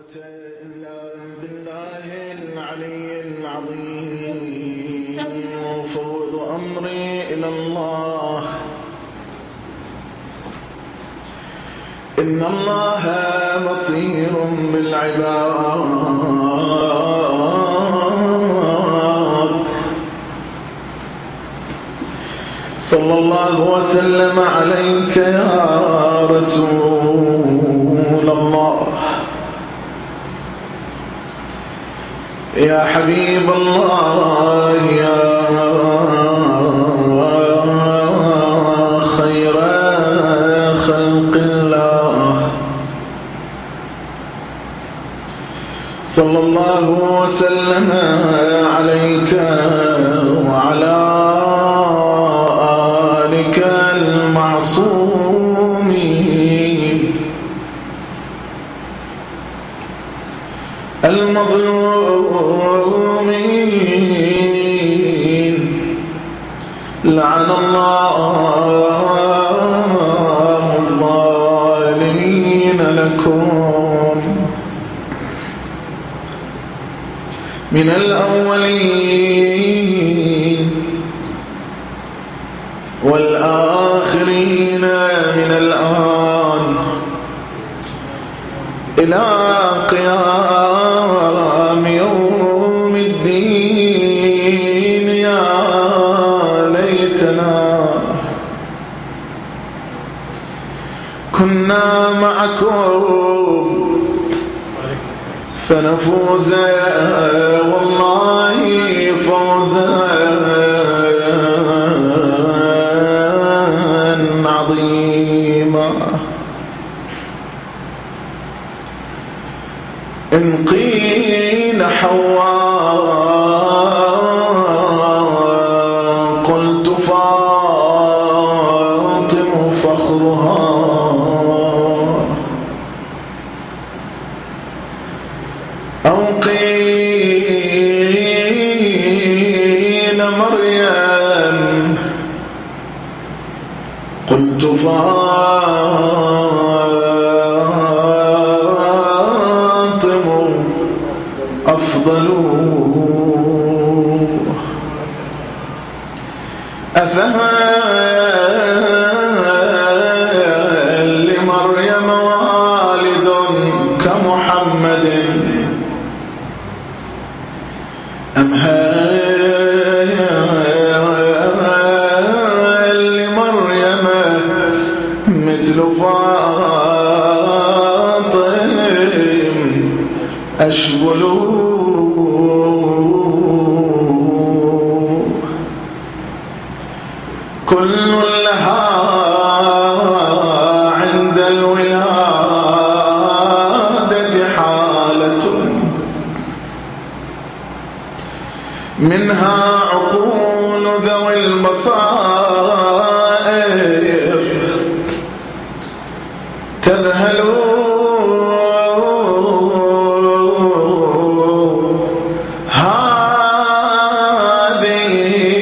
إلا بالله العلي العظيم وفوض أمري إلى الله. إن الله بصير بالعباد. صلى الله وسلم عليك يا رسول الله، يا حبيب الله، يا خير خلق الله. صلى الله وسلم عليك وعلى آلك المعصومين المظلومين. لعن الله الظالمين لكم من الأولين والآخرين من الآن إلى قيام يوم الدين. يا ليتنا كنا معكم فنفوز والله فوزا عظيما. إن قيل حواء قلت فاطم فخرها، أو قيل مريم قلت فاطم أفضل. أفهل لمريم والد كمحمد، أم هل لمريم مثل فاطم أشبل. كل لها عند الولادة حالة، منها عقول ذوي البصائر تذهل. هذه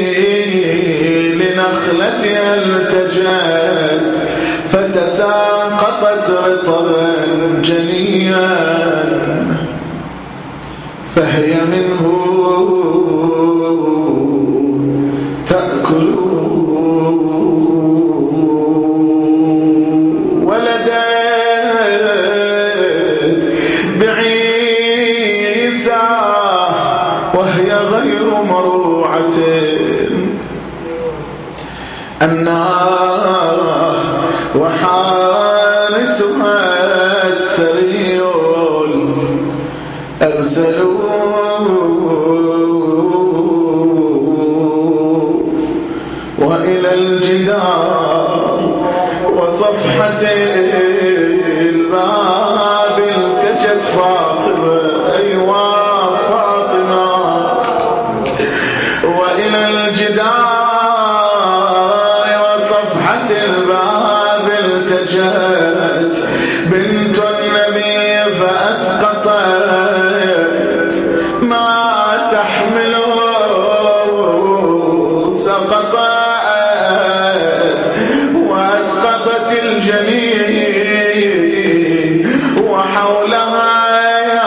لنخلتها التجت فتساقطت رطبا جنيا، فهي منه تأكل. ولدت بعيسى وهي غير مروعة، النار وحارسها السريول أرسلوا وإلى الجدار وصفحة الباب التجت فاطمة. أيوة فاطمة. وإلى الجدار وصفحة الباب التجت بنت النبي فأسقطت ما تحمله سقطت، وأسقطت الجنين وحولها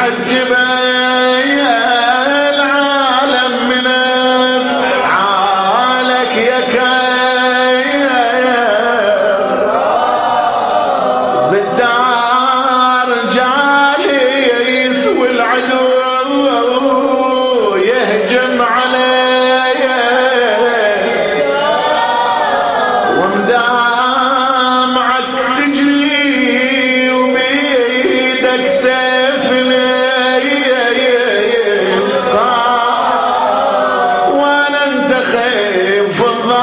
تحجب العالم من افعالك يا بالدار جالس والعدو يهجم علي ومدامعك تجري وبيدك سيف وانا انت خيف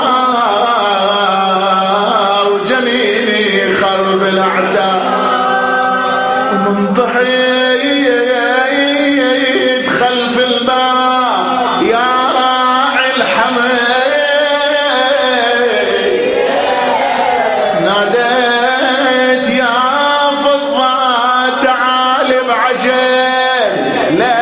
الضاء وجنيني خرب الاعداء ومنطحيت خلف الباب يا راعي الحمل ناديت يا فضة تعال بعجل لا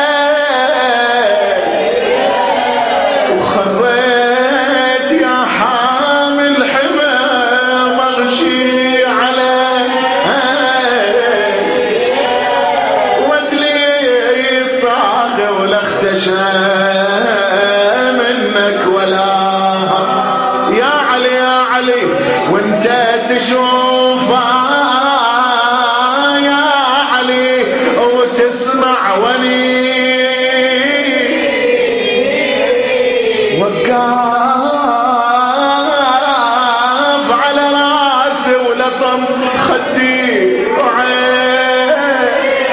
وخريت يا حامل حمى مغشي عليه ودلي الطاقة ولا اختشى منك ولا يا علي يا علي وانت تشوفها يا علي وتسمع وني وقاف على راسي ولطم خدي وعين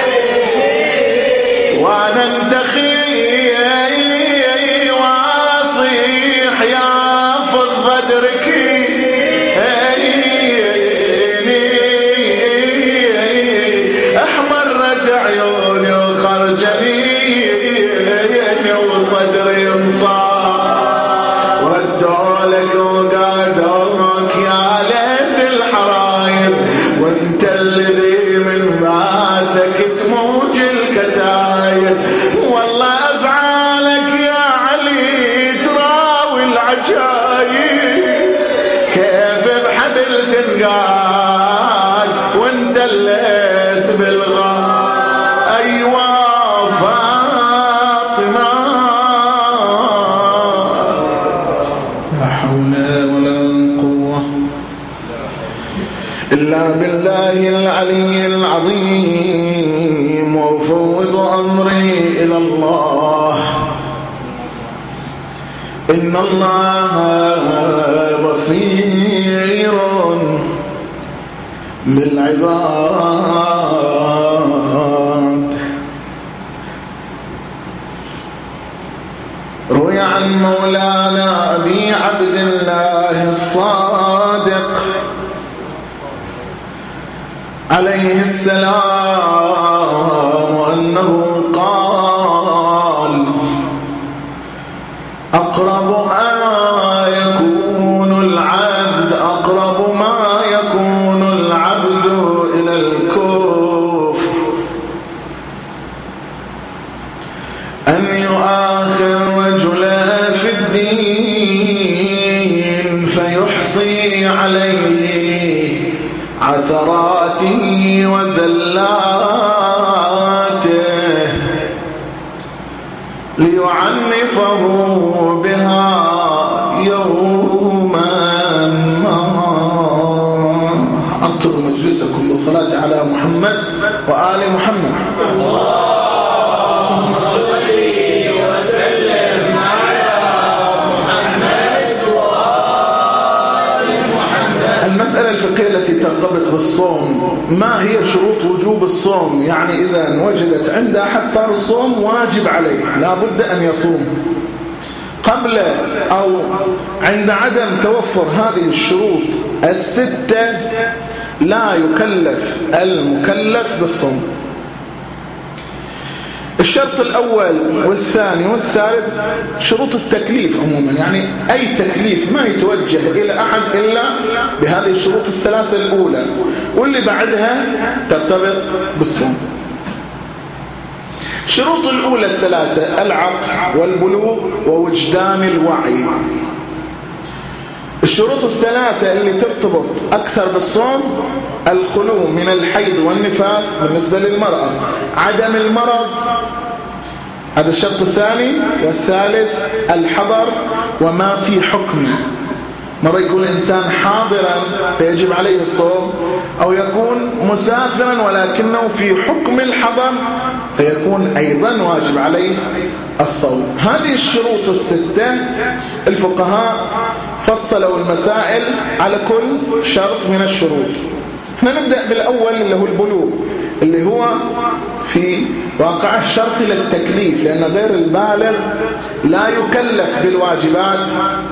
وانا انتخي واصيح يا فضة دركي احمرت عيوني وخرجني وصدري انصاب ردوا لك وقادوك يا ليت الحرايب وانت الذي من ماسك تموج الكتايب والله افعالك يا علي تراوي العجايب كيف بحبل تنقاد وانت الليث بالغار ايوه فاطمه لا حول ولا قوه الا بالله العلي العظيم وافوض امري الى الله إن الله بصير بالعباد روي عن مولانا أبي عبد الله الصادق عليه السلام أنه قال أقرب ما يكون العبد إلى الكفر أن يؤاخر رجلا في الدين فيحصي عليه عثراته وزلاته ليعنفه بها يوما ما. أطروا مجلسكم بالصلاة على محمد وآل محمد. اللهم صل وسلم على محمد وآل محمد. المسألة الفقهية التي ترتبط بالصوم، ما هي شروط وجوب الصوم؟ يعني إذا وجدت عند أحد صار الصوم واجب عليه، لا بد أن يصوم. قبل أو عند عدم توفر هذه الشروط الستة لا يكلف المكلف بالصوم. الشرط الأول والثاني والثالث شروط التكليف عموما، يعني أي تكليف ما يتوجه إلى أحد إلا بهذه الشروط الثلاثة الأولى، واللي بعدها ترتبط بالصوم. الشروط الأولى الثلاثة: العقل والبلوغ ووجدان الوعي. الشروط الثلاثة اللي ترتبط أكثر بالصوم: الخلو من الحيض والنفاس بالنسبة للمرأة، عدم المرض، هذا الشرط الثاني، والثالث الحضر وما في حكمه. مرة يكون الإنسان حاضرا فيجب عليه الصوم، أو يكون مسافرا ولكنه في حكم الحضر فيكون أيضا واجب عليه الصوم. هذه الشروط الستة الفقهاء فصلوا المسائل على كل شرط من الشروط. احنا نبدأ بالأول اللي هو البلوغ، اللي هو في واقع الشرط للتكليف، لأن غير البالغ لا يكلف بالواجبات،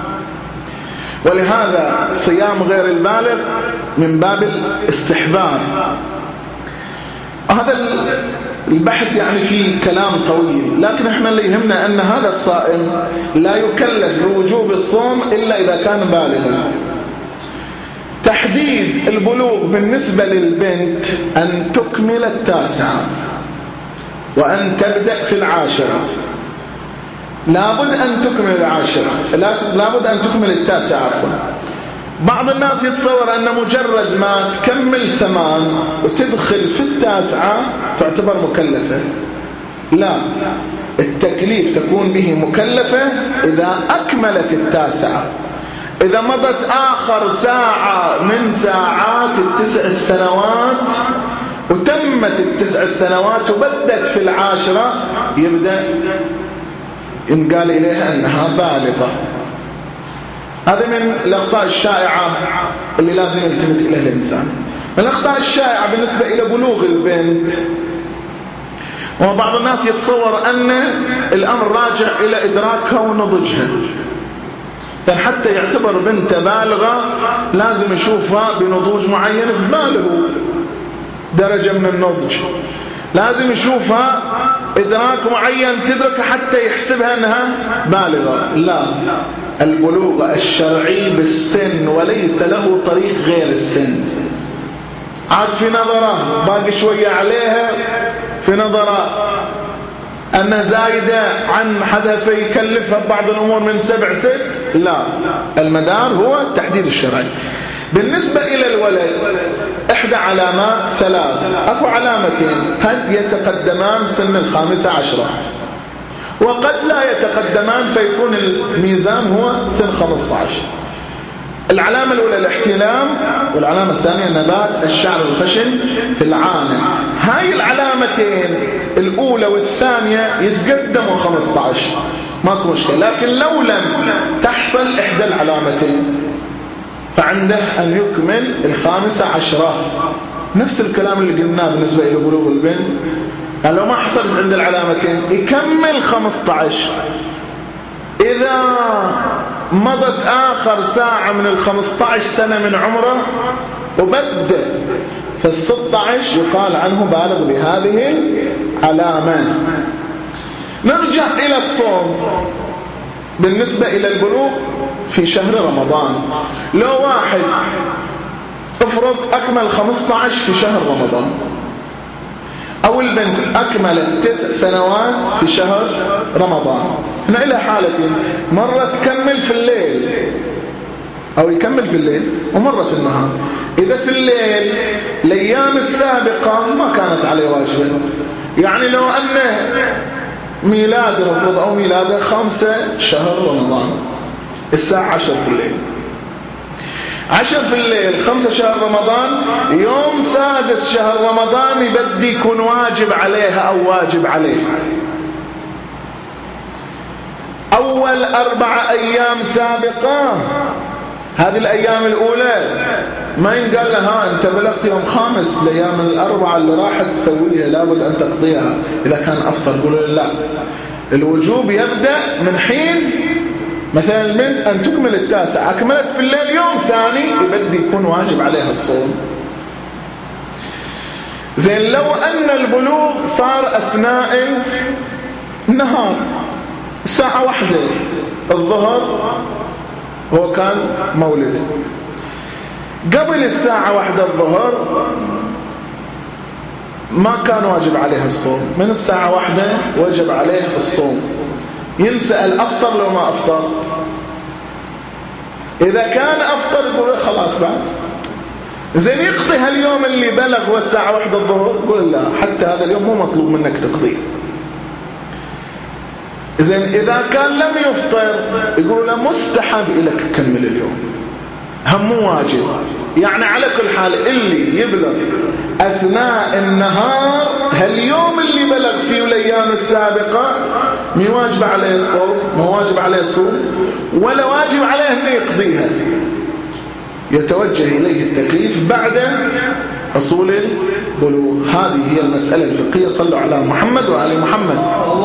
ولهذا صيام غير البالغ من باب الاستحباب. هذا البحث يعني فيه كلام طويل، لكن احنا اللي يهمنا أن هذا الصائم لا يكلف بوجوب الصوم إلا إذا كان بالغا. تحديد البلوغ بالنسبة للبنت أن تكمل 9 وأن تبدأ في 10. لابد أن تكمل 10، لابد أن تكمل 9 عفوا. بعض الناس يتصور أن مجرد ما تكمل 8 وتدخل في 9 تعتبر مكلفة. لا، التكليف تكون به مكلفة إذا أكملت 9. إذا مضت آخر ساعة من ساعات 9 سنوات وتمت 9 سنوات وبدت في 10 يبدأ ينقال إليها أنها بالغة. هذا من الأخطاء الشائعة اللي لازم يلتفت إليها الإنسان. من الأخطاء الشائعة بالنسبة إلى بلوغ البنت، وبعض الناس يتصور أن الأمر راجع إلى إدراكها ونضجها، فحتى يعتبر بنت بالغة لازم يشوفها بنضوج معين في باله، درجة من النضج، لازم يشوفها إدراك معين تدرك حتى يحسبها أنها بالغة. لا، البلوغ الشرعي بالسن وليس له طريق غير السن. عاد في نظرة باقي شوية عليها، في نظرة أن زايدة عن حدها فيكلفها ببعض الأمور من 7 6. لا، المدار هو التحديد الشرعي. بالنسبة إلى الولد 1 علامات 3، أكو علامتين قد يتقدمان سن 15 وقد لا يتقدمان فيكون الميزان هو سن 15. العلامة الأولى الاحتلام، والعلامة الثانية نبات الشعر الخشن في العانة. هاي العلامتين الأولى والثانية يتقدموا 15 ماكو مشكلة، لكن لو لم تحصل إحدى العلامتين فعنده أن يكمل 15. نفس الكلام اللي قلناه بالنسبة إلى بلوغ البنت، يعني لو ما حصلت عند العلامتين يكمل 15. إذا مضت آخر ساعة من 15 سنة من عمره وبدأ في 16 يقال عنه بالغ بهذه العلامة. نرجع إلى الصوم. بالنسبة إلى البلوغ في شهر رمضان، لو واحد افرض أكمل 15 في شهر رمضان، أو البنت أكملت 9 سنوات في شهر رمضان، هنا إلى حالتين: مرة تكمل في الليل أو يكمل في الليل، ومرة في النهار. إذا في الليل الأيام السابقة ما كانت عليه واجبة، يعني لو أنه ميلاده مفروض أو ميلاده 5 شهر رمضان الساعة 10 في الليل، 10 في الليل 5 شهر رمضان، يوم 6 شهر رمضان يبدي يكون واجب عليها أو واجب عليها. أول 4 أيام سابقة، هذه الأيام الأولى ما ينقال لها أنت بلغت يوم 5، الأيام ال4 اللي راحت تسويها لابد أن تقضيها إذا كان أفطر. يقولوا لا، الوجوب يبدأ من حين مثلا البنت أن تكمل 9، أكملت في الليل يوم ثاني يبدي يكون واجب عليها الصوم. زين، لو أن البلوغ صار أثناء النهار الساعة 1 الظهر، هو كان مولده قبل الساعة 1 الظهر ما كان واجب عليه الصوم، من الساعة 1 وجب عليه الصوم. ينسأل أفطر لو ما أفطر؟ إذا كان أفطر يقول خلاص بعد زين يقضي هاليوم اللي بلغ والساعة 1 الظهر، يقول لا حتى هذا اليوم مو مطلوب منك تقضيه. زين إذا كان لم يفطر يقول له مستحب إليك تكمل اليوم، هم مو واجب. يعني على كل حال اللي يبلغ أثناء النهار هاليوم اللي بلغ فيه الأيام السابقة مو واجب عليه الصوم، مو واجب عليه الصوم، ولا واجب عليه أنه يقضيها، يتوجه إليه التكليف بعد حصول البلوغ. هذه هي المسألة الفقهية. صلوا على محمد وآل محمد.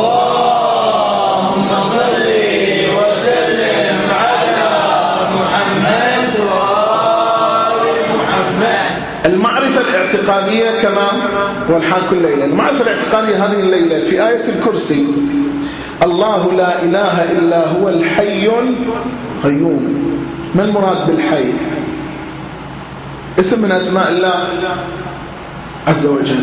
اللهم صل وسلم على محمد وآل محمد. المعرفة الاعتقادية كما والحال كل ليلة. المعرفة الاعتقادية هذه الليلة في آية الكرسي: الله لا إله إلا هو الحي القيوم. ما المراد بالحي؟ اسم من أسماء الله عز وجل.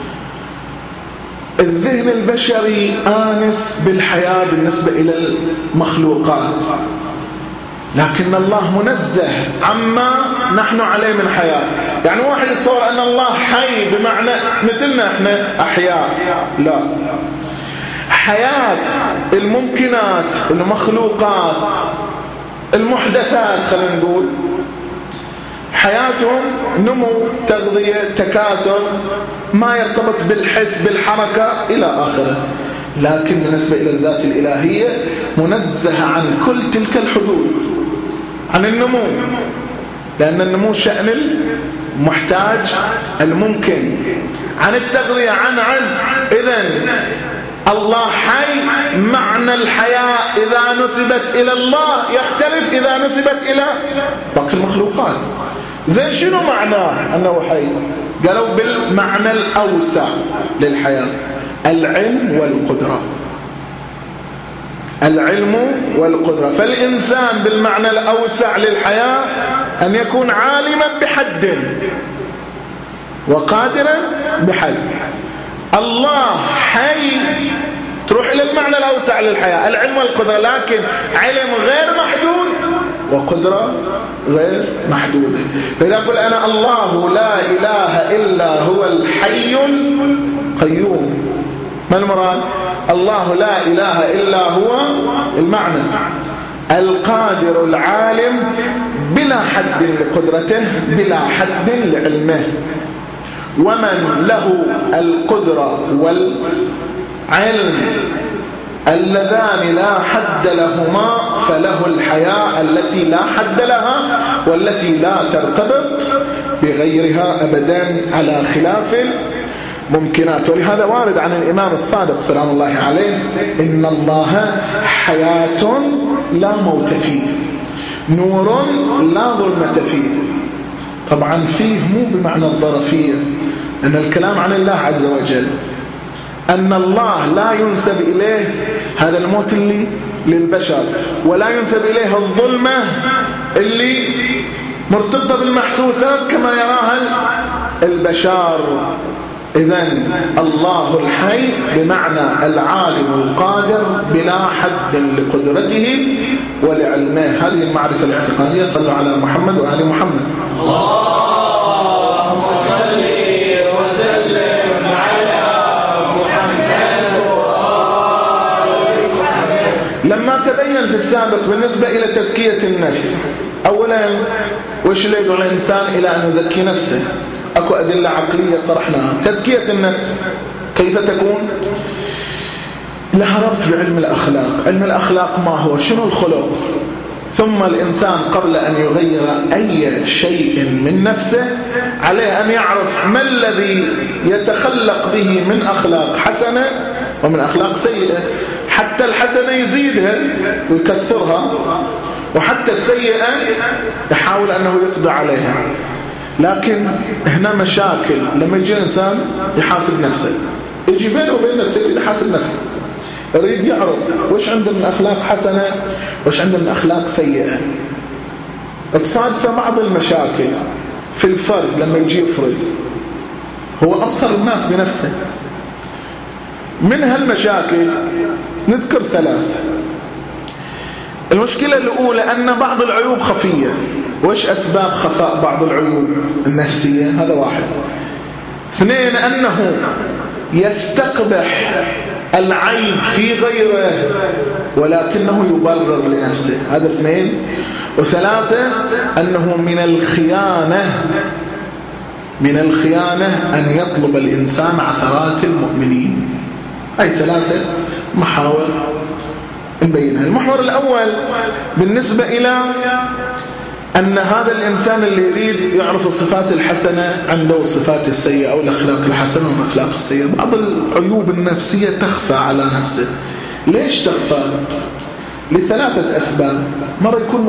الذهن البشري آنس بالحياة بالنسبة إلى المخلوقات، لكن الله منزه عما نحن عليه من حياة. يعني واحد يتصور أن الله حي بمعنى مثلنا احنا أحياء، لا. حياة الممكنات، المخلوقات، المحدثات، خلينا نقول حياتهم نمو، تغذية، تكاثر، ما يرتبط بالحس، بالحركة إلى آخره. لكن بالنسبة إلى الذات الإلهية منزه عن كل تلك الحدود، عن النمو، لأن النمو شأن المحتاج الممكن، عن التغذية، عن إذن الله حي. معنى الحياة إذا نسبت إلى الله يختلف إذا نسبت إلى باقي المخلوقات. زين شنو معناه أنه حي؟ قالوا بالمعنى الأوسع للحياة: العلم والقدرة. العلم والقدرة. فالإنسان بالمعنى الأوسع للحياة أن يكون عالما بحد وقادرا بحد. الله حي تروح إلى المعنى الأوسع للحياة، العلم والقدرة، لكن علم غير محدود وقدرة غير محدودة. فإذا أقول أنا الله لا إله إلا هو الحي القيوم، ما المراد؟ الله لا إله إلا هو المعنى القادر العالم بلا حد لقدرته بلا حد لعلمه. ومن له القدرة والعلم اللذان لا حد لهما فله الحياة التي لا حد لها والتي لا ترتبط بغيرها أبدا على خلاف الممكنات. ولهذا وارد عن الإمام الصادق سلام الله عليه: إن الله حياة لا موت فيه، نور لا ظلمة فيه. طبعا فيه مو بمعنى الظرفية، أن الكلام عن الله عز وجل، أن الله لا ينسب إليه هذا الموت اللي للبشر، ولا ينسب إليه الظلمة اللي مرتبطة بالمحسوسات كما يراها البشر. إذن الله الحي بمعنى العالم القادر بلا حد لقدرته ولعلمه. هذه المعرفة الاعتقادية. صلوا على محمد وآل محمد. اللهم صل وسلم على محمد وآل محمد. لما تبين في السابق بالنسبة إلى تزكية النفس، أولا وش اللي يدعو الإنسان إلى أن يزكي نفسه؟ أكو أدلة عقلية طرحناها. تزكية النفس كيف تكون؟ لها ربط بعلم الأخلاق. علم الأخلاق ما هو؟ شنو الخلق؟ ثم الإنسان قبل أن يغير أي شيء من نفسه عليه أن يعرف ما الذي يتخلق به من أخلاق حسنة ومن أخلاق سيئة. حتى الحسنة يزيدها ويكثرها، وحتى السيئة يحاول أنه يقضي عليها. لكن هنا مشاكل لما يجي الإنسان يحاسب نفسه، يجي بينه وبين نفسه يريد يحاسب نفسه، يريد يعرف وش عنده من أخلاق حسنة وش عنده من أخلاق سيئة. تصادف بعض المشاكل في الفرز. لما يجي يفرز هو أبصر الناس بنفسه. من هالمشاكل نذكر 3. المشكلة الأولى أن بعض العيوب خفية. وإيش أسباب خفاء بعض العيوب النفسية؟ هذا واحد. اثنين، أنه يستقبح العيب في غيره ولكنه يبرر لنفسه، هذا اثنين. وثلاثة، أنه من الخيانة أن يطلب الإنسان عثرات المؤمنين. أي ثلاثة محاور نبينها. المحور الأول بالنسبة إلى أن هذا الإنسان اللي يريد يعرف الصفات الحسنة عنده والصفات السيئة أو الأخلاق الحسنة والأخلاق السيئة، بعض العيوب النفسية تخفى على نفسه. ليش تخفى؟ لثلاثة أسباب. مرة يكون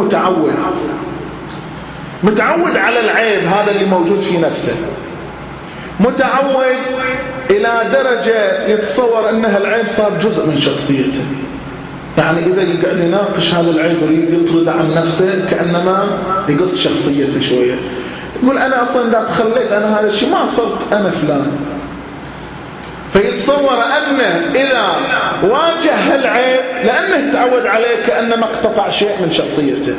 متعود على العيب هذا اللي موجود في نفسه، متعود إلى درجة يتصور أنها العيب صار جزء من شخصيته. يعني إذا يقعد يناقش هذا العيب ويريد يطرد عن نفسه كأنما يقص شخصيته شوية، يقول أنا أصلا إذا تخليت أنا هذا الشيء ما صرت أنا فلان. فيتصور أنه إذا واجه العيب لأنه تعود عليه كأنما اقتطع شيء من شخصيته.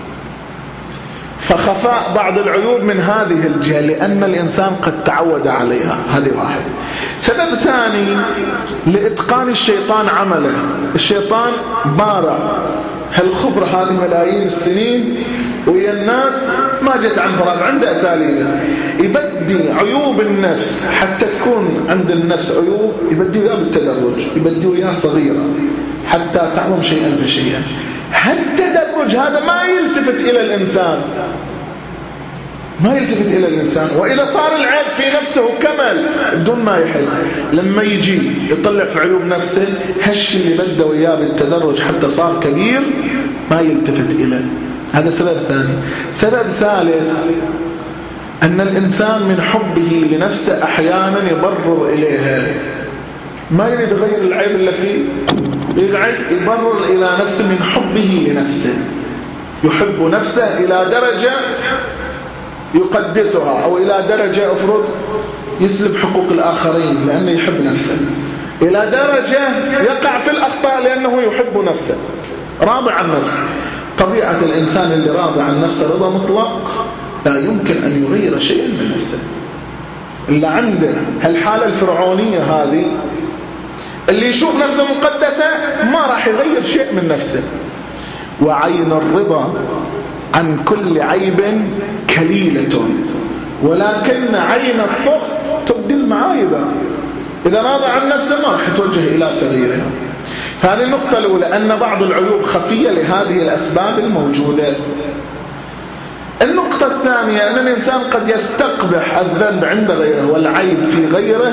فخفاء بعض العيوب من هذه الجهة لأن الإنسان قد تعود عليها، هذه واحد. سبب ثاني، لإتقان الشيطان عمله. الشيطان بارع هالخبرة هذه ملايين السنين ويا الناس ما جت عن فراغ، عنده أساليبه. يبدي عيوب النفس حتى تكون عند النفس عيوب، يبدي وياه بالتدرج، يبدي وياه صغيرة حتى تعظم شيئا فشيئا. هالتدرج هذا ما يلتفت إلى الإنسان، وإذا صار العيب في نفسه كمل بدون ما يحس، لما يجي يطلع في عيوب نفسه هالشي اللي بدأ وياه بالتدرج حتى صار كبير ما يلتفت إليه. هذا سبب ثاني. سبب ثالث، أن الإنسان من حبه لنفسه أحيانا يبرر إليها، ما يريد يغير العيب اللي فيه، يقعد يبرر إلى نفسه من حبه لنفسه. يحب نفسه إلى درجة يقدسها، أو إلى درجة أفرض يسلب حقوق الآخرين لأنه يحب نفسه، إلى درجة يقع في الأخطاء لأنه يحب نفسه، راضي عن نفسه. طبيعة الإنسان اللي راضي عن نفسه رضا مطلق لا يمكن أن يغير شيئا من نفسه. اللي عنده هالحالة الفرعونية هذه، اللي يشوف نفسه مقدسة ما راح يغير شيء من نفسه. وعين الرضا عن كل عيب كليلة، ولكن عين السخط تبدي المعايب. إذا راضى عن نفسه ما راح يتوجه إلى تغييرها. فهذه النقطة الأولى، أن بعض العيوب خفية لهذه الأسباب الموجودة. النقطة الثانية، أن الإنسان قد يستقبح الذنب عند غيره والعيب في غيره،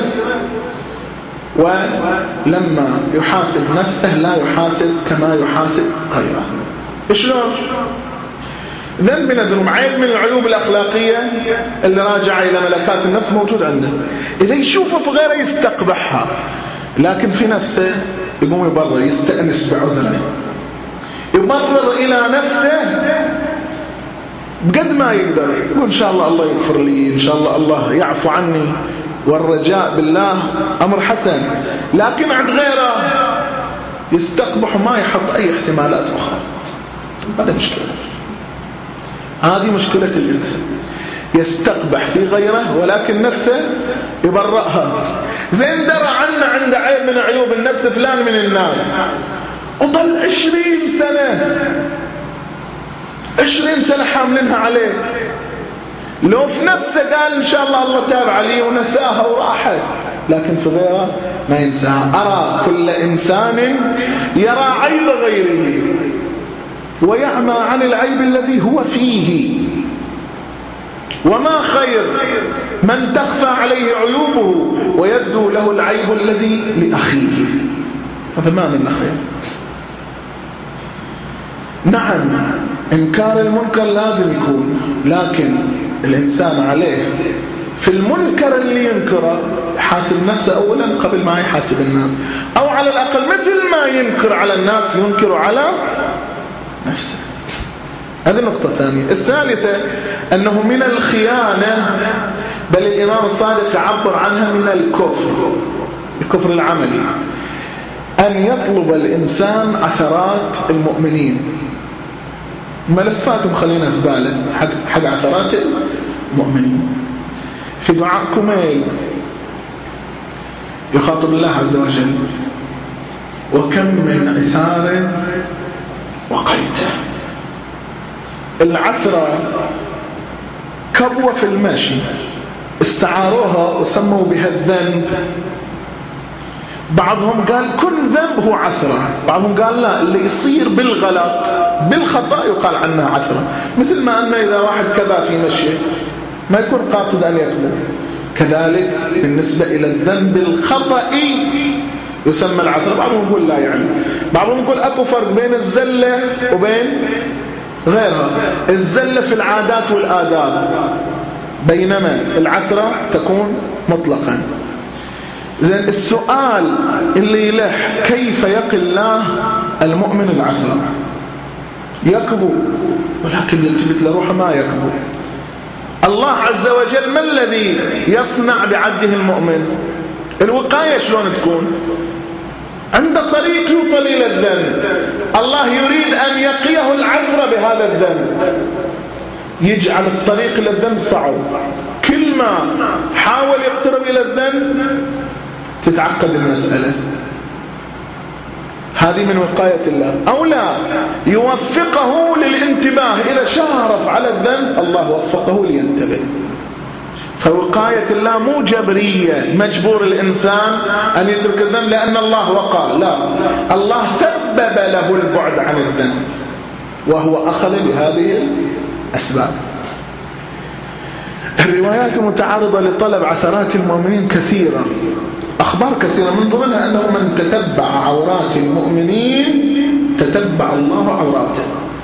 ولما يحاسب نفسه لا يحاسب كما يحاسب غيره. شلون؟ ذنب من الذنوب، عيب من العيوب الأخلاقية اللي راجع إلى ملكات النفس موجود عنده، إذا يشوفه في غيره يستقبحها، لكن في نفسه يقوم يبرر، يستأنس بعذره، يبرر إلى نفسه بقد ما يقدر، يقول إن شاء الله الله يغفر لي، إن شاء الله الله يعفو عني، والرجاء بالله أمر حسن. لكن عند غيره يستقبح وما يحط أي احتمالات أخرى. هذا مشكلة، هذه مشكلة الإنسان، يستقبح في غيره ولكن نفسه يبرأها. زين درى عنه عند عيب من عيوب النفس فلان من الناس، وضل 20 سنة حاملينها عليه، لو في نفسه قال إن شاء الله الله تاب عليه ونساها وراحت، لكن في غيره ما ينساها. أرى كل إنسان يرى عيب غيره ويعمى عن العيب الذي هو فيه، وما خير من تخفى عليه عيوبه ويبدو له العيب الذي لأخيه، هذا ما من خير. نعم إنكار المنكر لازم يكون، لكن الإنسان عليه في المنكر اللي ينكره يحاسب نفسه أولا قبل ما يحاسب الناس، أو على الأقل مثل ما ينكر على الناس ينكر على نفسه. هذه النقطة الثانية. الثالثة أنه من الخيانة، بل الإمام الصادق عبر عنها من الكفر، الكفر العملي. أن يطلب الإنسان عثرات المؤمنين، ملفاتهم خلينا في باله حق عثرات المؤمنين. في دعاء كميل يخاطب الله عز وجل: وكم من عثار وقيته. العثرة كبوة في المشي، استعاروها وسموا بها الذنب. بعضهم قال كل ذنب هو عثرة، بعضهم قال لا، اللي يصير بالغلط بالخطأ يقال عنها عثرة. مثل ما أن إذا واحد كبا في مشيه ما يكون قاصد أن يكبو، كذلك بالنسبة إلى الذنب الخطئي يسمى العثرة. بعضهم يقول لا، يعني بعضهم يقول أكو فرق بين الزلة وبين غيرها. الزلة في العادات والآداب، بينما العثرة تكون مطلقا. زين، السؤال اللي يلح: كيف يقي الله المؤمن العثرة؟ يكبو، ولكن يلتفت لروحه ما يكبو. الله عز وجل ما الذي يصنع بعبده المؤمن؟ الوقاية شلون تكون؟ عند طريق يوصل إلى الذنب، الله يريد أن يقيه العثرة بهذا الذنب، يجعل الطريق إلى الذنب صعب. كل ما حاول يقترب إلى الذنب تتعقد المسألة. هذه من وقاية الله. أو لا، يوفقه للانتباه، إذا شارف على الذنب الله وفقه لينتبه. فوقاية الله مو جبرية مجبور الإنسان أن يترك الذنب لأن الله وقع، لا، الله سبب له البعد عن الذنب وهو أخذ بهذه الأسباب. الروايات المتعارضة لطلب عثرات المؤمنين كثيرة، أخبار كثيرة، من ضمنها أنه من تتبع عورات المؤمنين تتبع الله عوراته.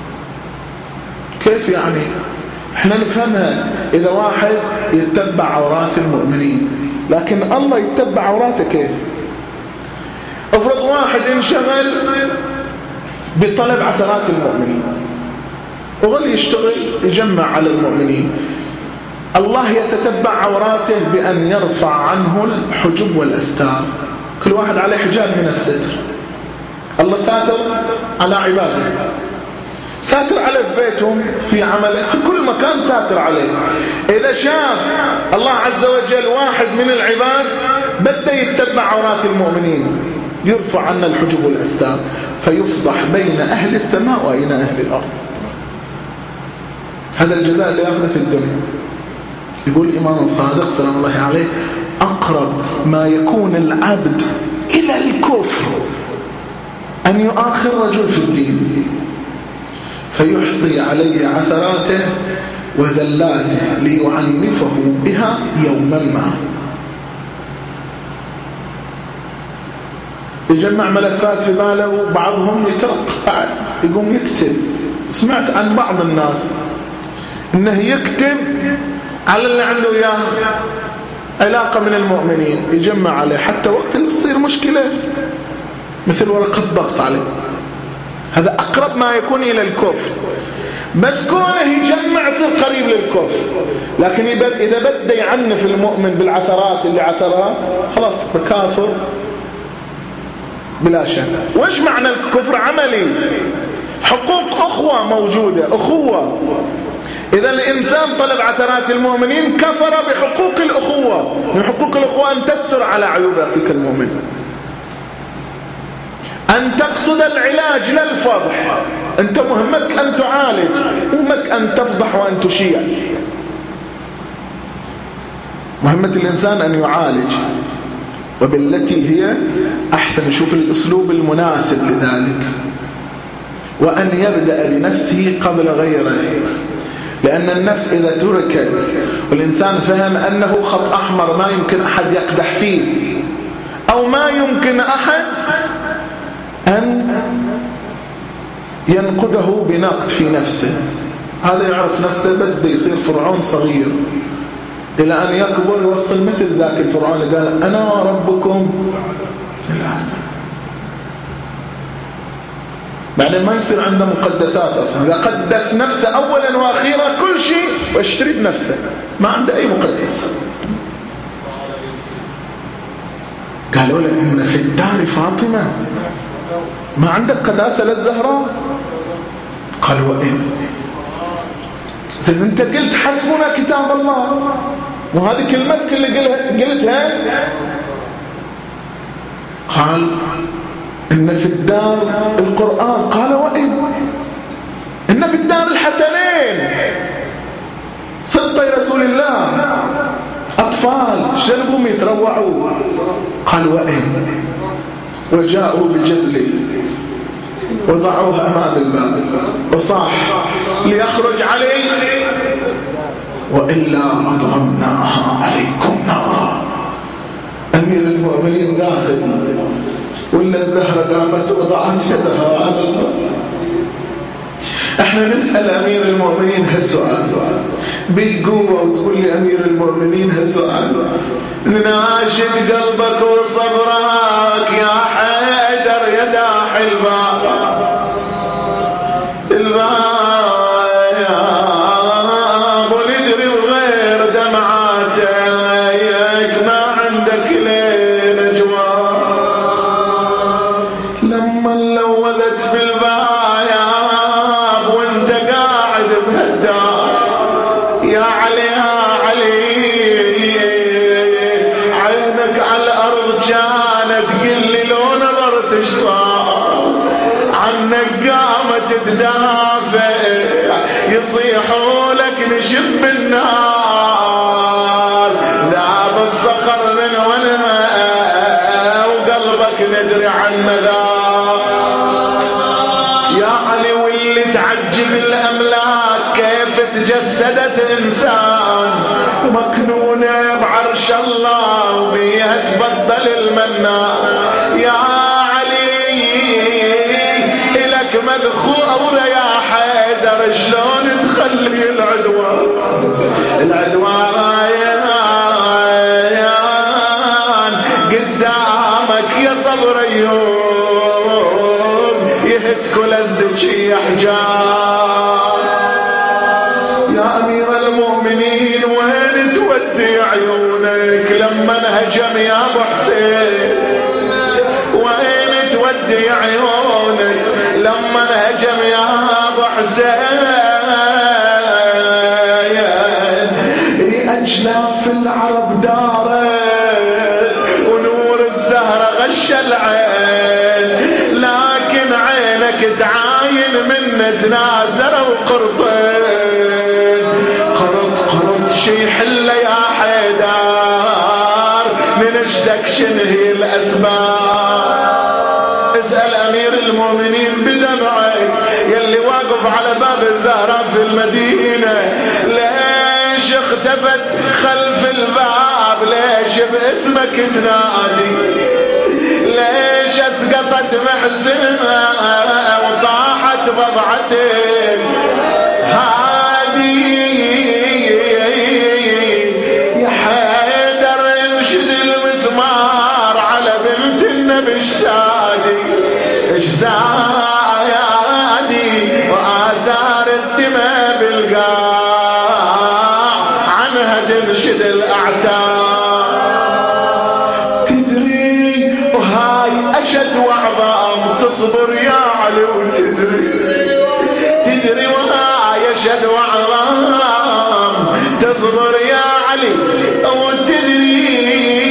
كيف يعني؟ احنا نفهمها إذا واحد يتبع عورات المؤمنين، لكن الله يتبع عوراته كيف؟ افرض واحد انشغل بطلب عثرات المؤمنين وظل يشتغل يجمع على المؤمنين، الله يتتبع عوراته بأن يرفع عنه الحجب والأستار. كل واحد عليه حجاب من الستر. الله ساتر على عباده، ساتر على بيتهم، في عمله، في كل مكان ساتر عليه. إذا شاف الله عز وجل واحد من العباد بدأ يتبع عورات المؤمنين يرفع عنا الحجب والأستار، فيفضح بين أهل السماء وبين أهل الأرض. هذا الجزاء اللي يأخذه في الدنيا. يقول الإمام الصادق سلام الله عليه: أقرب ما يكون العبد إلى الكفر أن يؤخر رجل في الدين فيحصي عليه عثراته وزلاته ليعنفه بها يوما ما. يجمع ملفات في باله، وبعضهم يترقع يقوم يكتب. سمعت عن بعض الناس انه يكتب على اللي عنده اياه علاقة من المؤمنين، يجمع عليه حتى وقت اللي تصير مشكلة مثل ورقة ضغط عليه. هذا أقرب ما يكون إلى الكفر، بس كونه يجمع يصير قريب للكفر. لكن إذا بدأ يعنف المؤمن بالعثرات اللي عثرها خلاص كافر بلا شك. وإيش معنى الكفر عملي؟ حقوق أخوة موجودة، أخوة. إذا الإنسان طلب عثرات المؤمنين كفر بحقوق الأخوة. من حقوق الأخوة أن تستر على عيوب أخيك المؤمن، أن تقصد العلاج لا الفضح. أنت مهمتك أن تعالج، مهمتك أن تفضح وأن تشيع. مهمة الإنسان أن يعالج وبالتي هي أحسن، يشوف الأسلوب المناسب لذلك، وأن يبدأ بنفسه قبل غيره. لأن النفس إذا تركت والإنسان فهم أنه خط أحمر ما يمكن أحد يقدح فيه، أو ما يمكن أحد أن ينقده بنقد في نفسه، هذا يعرف نفسه بدأ يصير فرعون صغير، إلى أن يكبر يوصل مثل ذاك الفرعون اللي قال أنا ربكم الأعلى. بعدين ما يصير عنده مقدسات أصلا، إذا قدس نفسه أولا وأخيرا كل شيء واشتريد نفسه، ما عنده أي مقدس. قالوا له إن في الدار فاطمة، ما عندك قداسة للزهراء؟ قال وإن. زين أنت قلت حسبنا كتاب الله، وهذه كلمتك اللي قلتها. قال إن في الدار القرآن. قال وإن. إن في الدار الحسنين، سبطي رسول الله، أطفال شربهم يتروعوا. قال وإن. وجاءوا بالجزل وضعوه أمام الباب وصاح ليخرج عليه، وإلا أضرمناها عليكم نارا. أمير المؤمنين داخل، ولا الزهرة قامت وضعت يدها على الباب. احنا نسأل أمير المؤمنين هالسؤال بالقوة، وتقول لي أمير المؤمنين هالسؤال، نناشد قلبك وصبرك يا حيدر يا داح الباب وندري وغير دمعاتك ما عندك لين جواب. لما لوذت في الباب وانت قاعد بهالدار يا علي يا علي، عينك على الأرض كانت تقول لي لو نظرت ايش صار، عنك قامت تدافع يصيحوا لك نشب النار، ذاب الصخر من ونها وقلبك ندري عن مذاب. يا علي واللي تعجب الأملاك كيف تجسدت إنسان مكنونة بعرش الله وبيها تفضل المنان. يا علي إلك مذخورة يا حيدر، شلون تخلي العدوان قدامك يا صبر يوم يهتكوا للزكي أحجار. يا أمير المؤمنين وين تودي عيونك لما انهجم يا أبو حسين؟ وين تودي عيونك لما انهجم يا أبو حسين؟ أجلاف العرب دارت ونور الزهرة غش العين، لكن عينك تعاين من تناثر وقرطين. قرط شي حلة يا حيدر ننشدك شنهي الأسباب. اسأل أمير المؤمنين بدمعك يلي واقف على باب الزهراء في المدينة، ليش اختفت خلف الباب؟ ليش باسمك تنادي؟ ليش اسقطت محزنها وطاحت بضعتك هادي؟ يا حيدر انشد المسمار على بنت النبي الشادي، ايش زادي وآثار الدماء بالقاع عنها تنشد الأعتاب. تدري وهاي أشد وعظام تصبر يا علي، وتدري وهاي أشد وعظام تصبر يا علي وتدري،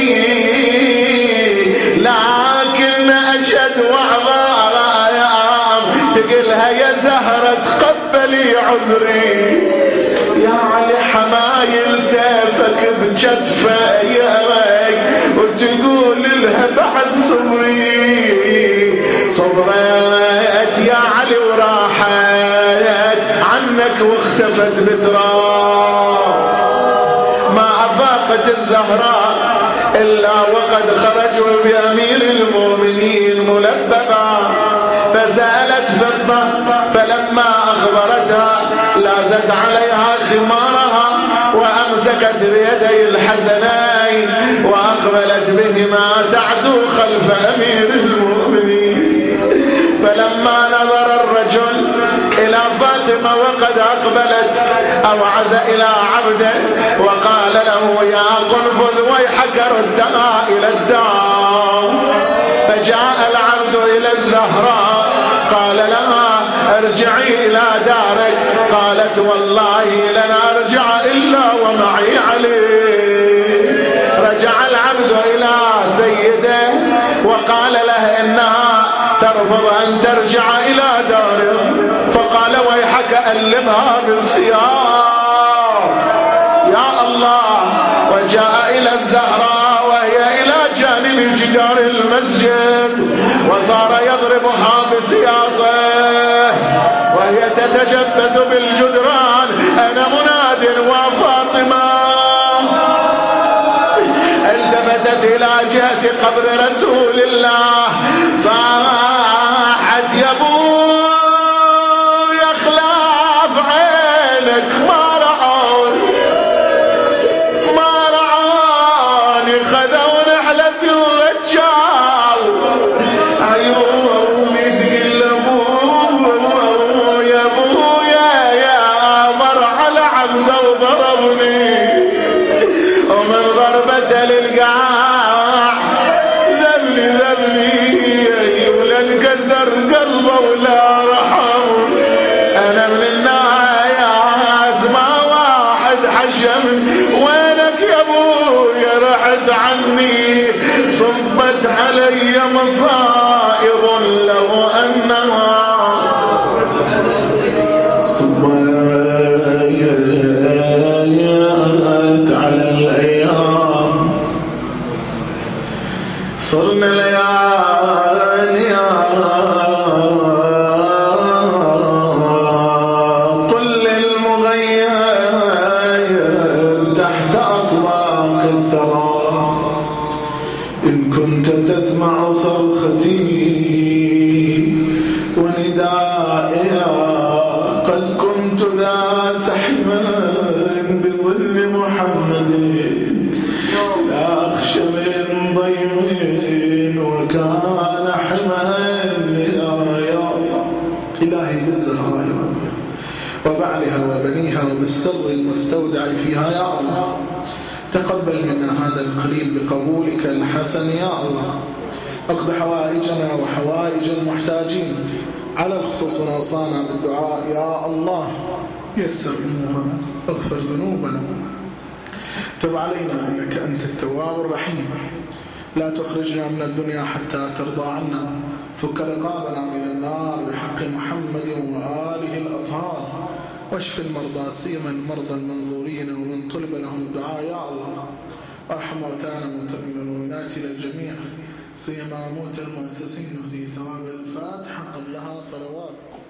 لكن أشد وعظام تقلها يا زهرة تقبلي عذري. يا علي حمايل سيفك بجدفة ياك وتقول لها بعد صبري. صبرت يا علي وراحت عنك واختفت بتراب. ما أفاقت الزهراء إلا وقد خرجوا بأمير المؤمنين ملببا، فسألت فضة فلما أخبرتها لازت عليها خمارها وأمسكت بيدي الحسنين وأقبلت بهما تعدو خلف أمير المؤمنين. فلما نظر الرجل إلى فاطمة وقد أقبلت أوعز إلى عبده وقال له له يا قنفذ ويحك ردها إلى الدار. فجاء العبد إلى الزهراء قال لها ارجعي إلى دارك. قالت والله لن أرجع إلا ومعي علي. رجع العبد إلى سيده وقال له إنها ترفض أن ترجع إلى داره. فقال ويحك ألمها بالسياط. يا الله. وجاء إلى الزهراء وهي إلى جانب جدار المسجد وصار يضربها بسياطه وهي تتشبث بالجدران أنا مناد وفاطمة. التفتت إلى جهة قبر رسول الله صاحت يا ابو يخلاف عينك ما رعوني خذوا نحلة الرجال. أيوم يتقل يا ابويا يا أمر على عبده وضربني ومن ضربته للقاع ذبني ولا انكسر قلبه ولا رحم. انا من الناس ما واحد حشم وينك يا ابويا رحت عني صبت علي مصائب لو انها على الأيام. صرنا ليالي طل المغير تحت أطباق الثرى. إن كنت تسمع صرختي وندائي قد كنت ذات حمى بظل محمد لا أخشى من ضيم وكان حمى يا إلهي بالزهراء وبعلها وبنيها وبالسر المستودع فيها يا الله تقبل منا هذا القليل بقبولك الحسن يا الله. اقض حوائجنا وحوائج المحتاجين على الخصوص ونوصانا بالدعاء يا الله. يسر أمورنا اغفر ذنوبنا تب علينا إنك أنت التواب الرحيم. لا تخرجنا من الدنيا حتى ترضى عنا. فك رقابنا من النار بحق محمد وآله الأطهار. واشف المرضى سيما المرضى المنظورين ومن طلب لهم الدعاء يا الله. وارحم موتانا موتى المؤمنات للجميع سيما موتى المؤسسين. نهدي ثواب الفاتحة قبلها صلوات.